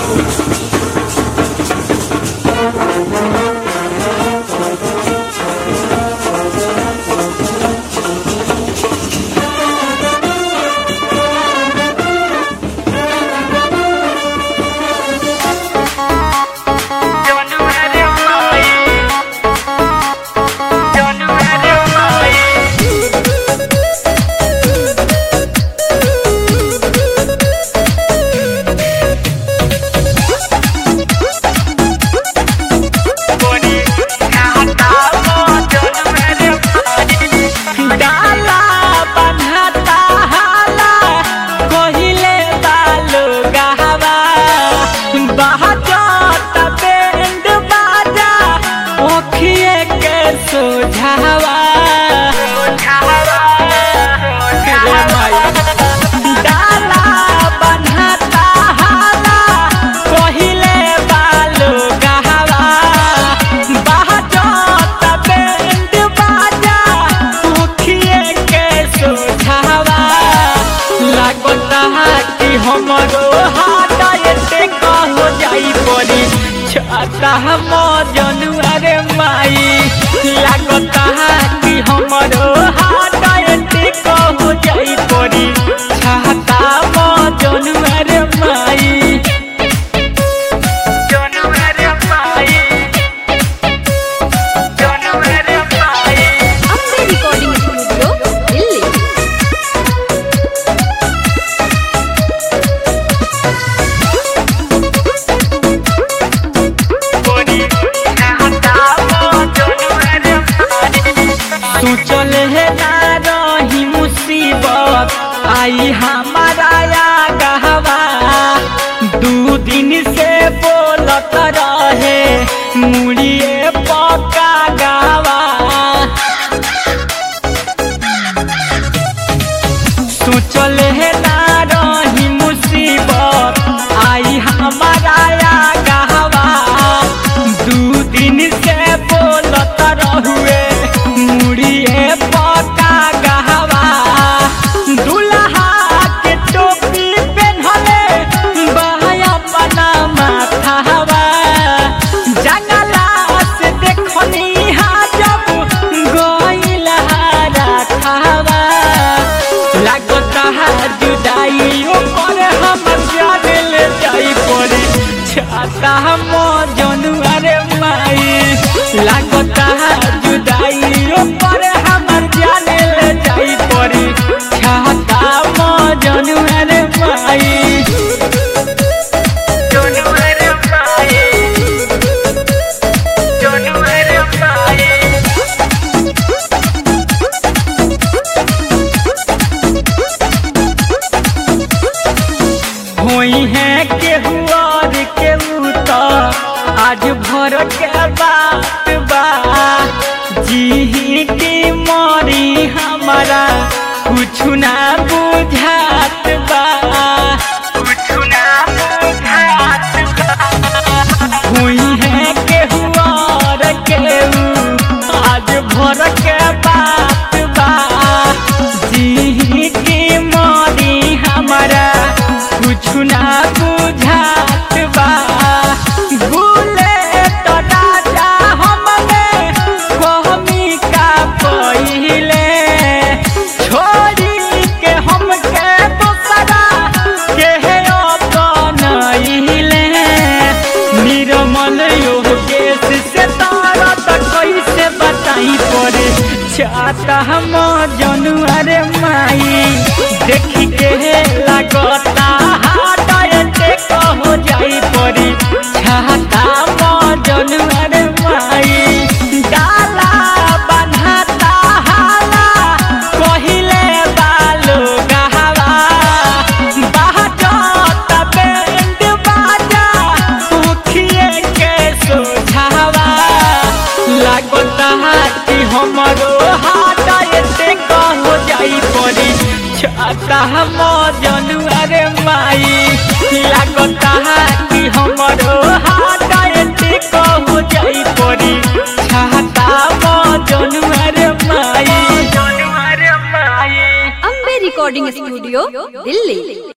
हमरो हाथ कहो जाई पड़ी छाता हम जनुआ रे माई लागता कि हमरो हाथ कहो जाई पड़ी छाता हम जनुआ रे माई जनुआ रे माई जनुआ रे माई अपने रिकॉर्डिंग स्टूडियो दिल्ली। तू चले है ना रही मुसीबत आई हमारा गहवा 2 दिन से बोलत रहे मुड़िए पका गावा तू चले है ना रही मुसीबत आई हमारा गहवा 2 दिन से बोलत रहुए मुड़िए पका गहवा दुल्हा के टोपी पहनले बहाया पना माथावा जंगला से देखनी हा जब गइल राखावा लागता है जुदाई ऊपर हम जाने ले जाई पड़ी छाता हम जनुआ रे माई लागता है जुदाई ऊपर हमर जाने ले जाई पड़ी छाता हम जनुआ रे माई जनुआ रे माई जनुआ रे माई होई है केहू और केहू तो आज भर के बात बा जी की मरी हमारा कुछ ना बुझात बा कुछ ना बुझात बा होई है केहू और केहू आज भर के बात बा जी की मरी हमारा कुछ ना बुझात बा भूले तो राजा हमने कहमी का पहिले छोड़ी के हमके दूसरा के अपनइले निर्मल योगेश से तारा तो कैसे बताई पड़े छाता हम जनुआ रे माई देखी के लागता कहो जाई पड़ी छाता जनुआ रे माई डाला बन्हाता हाला कहिले बालो गहवा बाजत बैंड बाजा उखिए के सोझावा लागता कि हमरो हाथ कहो जाई पड़ी छाता हम जनुआ रे माई लागता कि हमरो हाथ कहो जाई पड़ी छाता जनुआ रे माई जनुआ रे माई अपने रिकॉर्डिंग स्टूडियो दिल्ली।